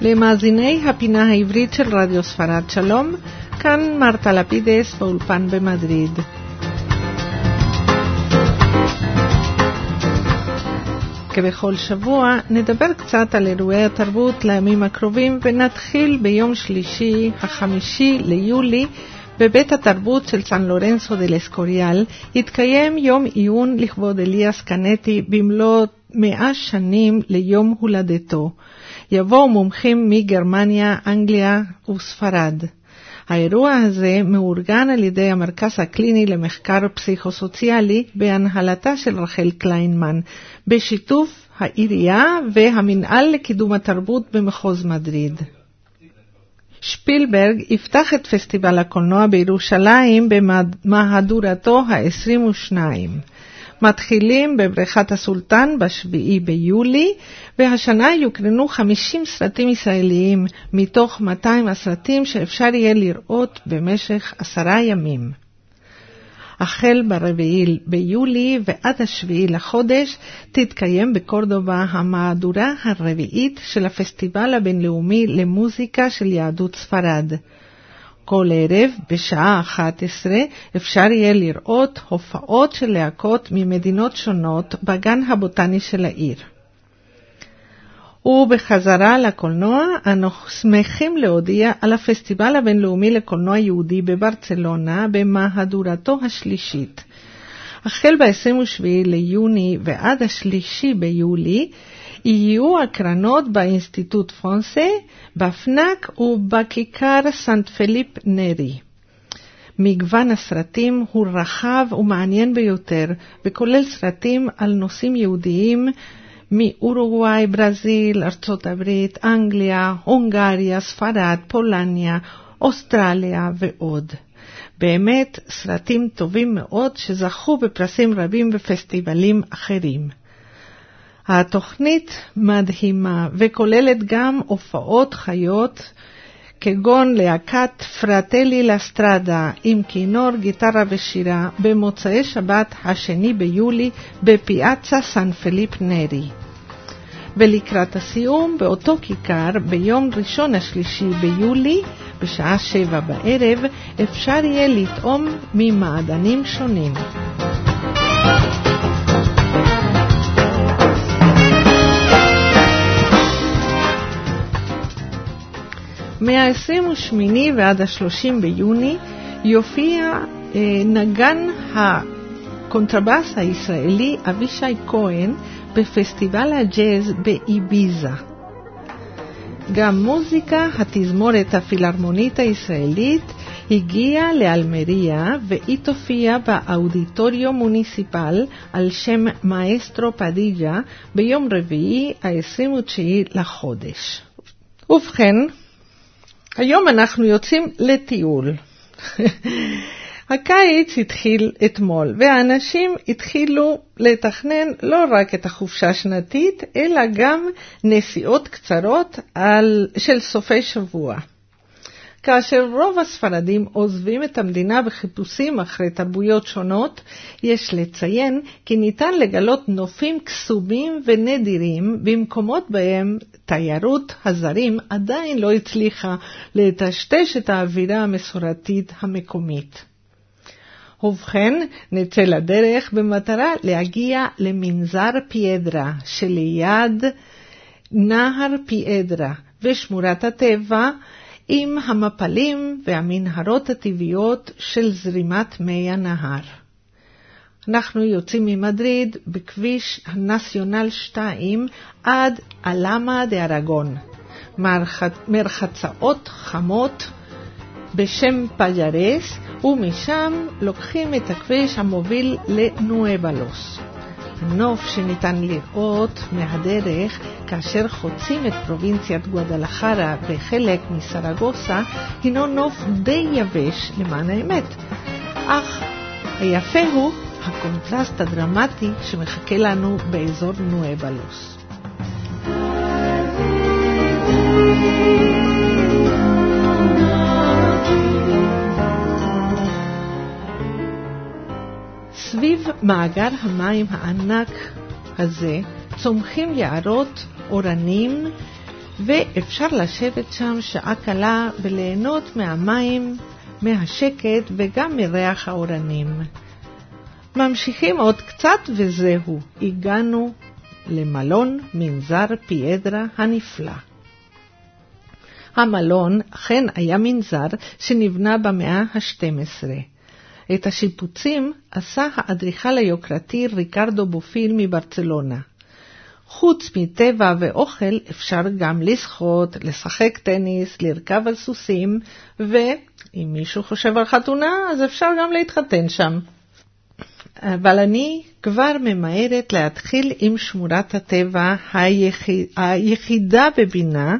למאזיני הפינה העברית של רדיו ספרד שלום, כאן מרתה לפידס באולפן במדריד. כבכל שבוע נדבר קצת על אירועי התרבות לימים הקרובים, ונתחיל ביום שלישי, 5 ליולי, בבית התרבות של סן לורנסו דל אסקוריאל יתקיים יום עיון לכבוד אליאס קנטי במלוא 100 שנים ליום הולדתו. יבואו מומחים מגרמניה, אנגליה וספרד. האירוע הזה מאורגן על ידי המרכז הקליני למחקר פסיכוסוציאלי בהנהלתה של רחל קליינמן, בשיתוף העירייה והמנהל לקידום התרבות במחוז מדריד. שפילברג יפתח את פסטיבל הקולנוע בירושלים במהדורתו ה-22. מתחילים בבריכת הסולטן ב7 ביולי, והשנה יוקרנו 50 סרטים ישראליים מתוך 200 הסרטים שאפשר יהיה לראות במשך 10 ימים. החל ב4 ביולי ועד 7 לחודש תתקיים בקורדובה המהדורה הרביעית של הפסטיבל הבינלאומי למוזיקה של יהדות ספרד. כל ערב בשעה 11 אפשר יהיה לראות הופעות של להקות ממדינות שונות בגן הבוטני של העיר. ובחזרה לקולנוע, אנו שמחים להודיע על הפסטיבל הבינלאומי לקולנוע יהודי בברצלונה במהדורתו השלישית. החל ב-27 ליוני ועד 3 ביולי יהיו הקרנות באינסטיטוט פרנסה, בפנק ובכיכר סנט פיליפ נרי. מגוון הסרטים הוא רחב ומעניין ביותר, וכולל סרטים על נושאים יהודיים מאורוגוואי, ברזיל, ארצות הברית, אנגליה, הונגריה, ספרד, פולניה, אוסטרליה ועוד. באמת סרטים טובים מאוד שזכו בפרסים רבים בפסטיבלים אחרים. התוכנית מדהימה וכוללת גם הופעות חיות כגון להקת פרטלי לסטרדה עם כינור, גיטרה ושירה במוצאי שבת 2 ביולי בפיאצה סן פיליפ נרי. ולקראת הסיום באותו כיכר ביום ראשון 3 ביולי בשעה 7 בערב אפשר יהיה לטעום ממעדנים שונים. מה-28 ועד 30 ביוני יופיע נגן הקונטרבאס הישראלי אבישי כהן בפסטיבל הג'אז באיביזה. גם מוזיקה התזמורת הפילהרמונית הישראלית הגיעה לאלמריה, והיא תופיע באודיטוריו מוניציפל על שם מאסטרו פדיג'ה ביום רביעי ה-29 לחודש. ובכן, היום אנחנו יוצאים לטיול. הקיץ התחיל אתמול, והאנשים התחילו לתכנן לא רק את החופשה השנתית, אלא גם נסיעות קצרות של סופי שבוע. כאשר רוב הספרדים עוזבים את המדינה בחיפושים אחרי תרבויות שונות, יש לציין כי ניתן לגלות נופים קסומים ונדירים במקומות בהם תיירות הזרים עדיין לא הצליחה לטשטש את האווירה המסורתית המקומית. ובכן, נצא לדרך במטרה להגיע למנזר פיאדרה שליד נהר פיאדרה ושמורת הטבע עם המפלים והמנהרות הטבעיות של זרימת מי הנהר. אנחנו יוצאים ממדריד בכביש הנציונל 2 עד אלמה דה ארגון, מרחצאות חמות בשם פג'רס, ומשם לוקחים את הכביש המוביל לנואבלוס. הנוף שניתן לראות מהדרך כאשר חוצים את פרובינציית גואדלחרה וחלק מסרגוסה הינו נוף די יבש למען האמת, אך היפה הוא הקונטרסט הדרמטי שמחכה לנו באזור נואבלוס. סביב מאגר המים הענק הזה צומחים יערות אורנים ואפשר לשבת שם שעה קלה וליהנות מהמים, מהשקט וגם מריח האורנים. ממשיכים עוד קצת וזהו, הגענו למלון מנזר פיאדרה הנפלא. המלון אכן היה מנזר שנבנה במאה ה-12. את השיפוצים עשה האדריכל היוקרתי ריקרדו בופיל מברצלונה. חוץ מטבע ואוכל אפשר גם לשחות, לשחק טניס, לרכב על סוסים, ואם מישהו חושב על חתונה אז אפשר גם להתחתן שם. אבל אני כבר ממהרת להתחיל עם שמורת הטבע היחידה בבינה,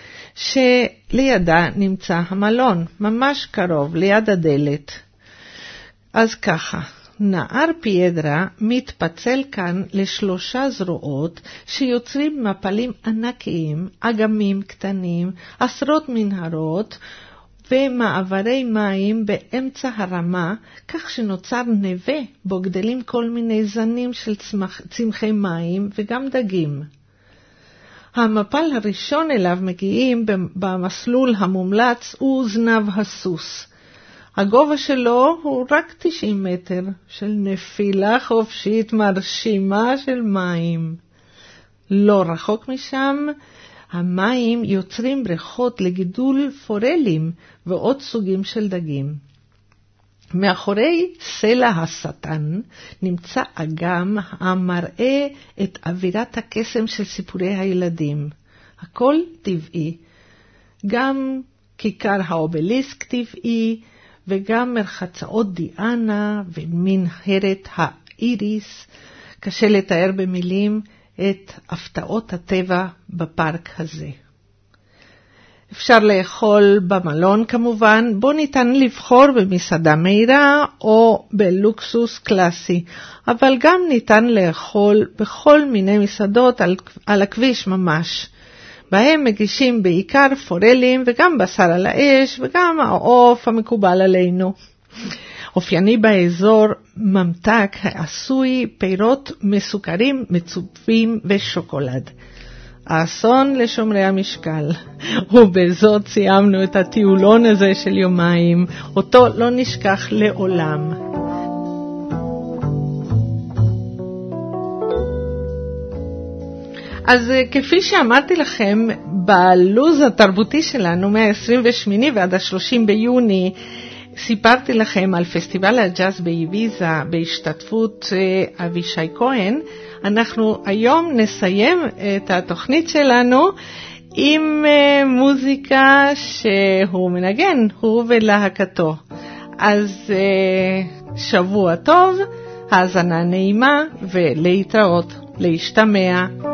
שלידה נמצא המלון, ממש קרוב, ליד הדלת. אז ככה, נהר פיאדרה מתפצל כאן לשלושה זרועות שיוצרים מפלים ענקיים, אגמים קטנים, עשרות מנהרות ומעברי מים באמצע הרמה, כך שנוצר נווה בו גדלים כל מיני זנים של צמחי מים וגם דגים. המפל הראשון אליו מגיעים במסלול המומלץ הוא זנב הסוס. הגובה שלו הוא רק 90 מטר, של נפילה חופשית מרשימה של מים. לא רחוק משם, המים יוצרים בריכות לגידול פורלים ועוד סוגים של דגים. מאחורי סלע השטן נמצא אגם המראה את אווירת הקסם של סיפורי הילדים. הכל טבעי. גם כיכר האובליסק טבעי, וגם מרחצאות דיאנה ומנהרת האיריס. קשה לתאר במילים את הפתעות הטבע בפארק הזה. אפשר לאכול במלון כמובן, בו ניתן לבחור במסעדה מהירה או בלוקסוס קלאסי, אבל גם ניתן לאכול בכל מיני מסעדות על הכביש ממש. בהם מגישים בעיקר פורלים וגם בשר על האש וגם העוף המקובל עלינו. אופייני באזור ממתק העשוי פירות מסוכרים, מצופים ושוקולד. האסון לשומרי המשקל. ובזאת סיימנו את הטיולון הזה של יומיים, אותו לא נשכח לעולם. אז כפי שאמרתי לכם, בלוז התרבותי שלנו מה-28 ועד ה-30 ביוני, סיפרתי לכם על פסטיבל הג'אז באיביזה בהשתתפות אבישי כהן. אנחנו היום נסיים את התוכנית שלנו עם מוזיקה שהוא מנגן, הוא ולהקתו. אז שבוע טוב, האזנה נעימה ולהתראות, להשתמע.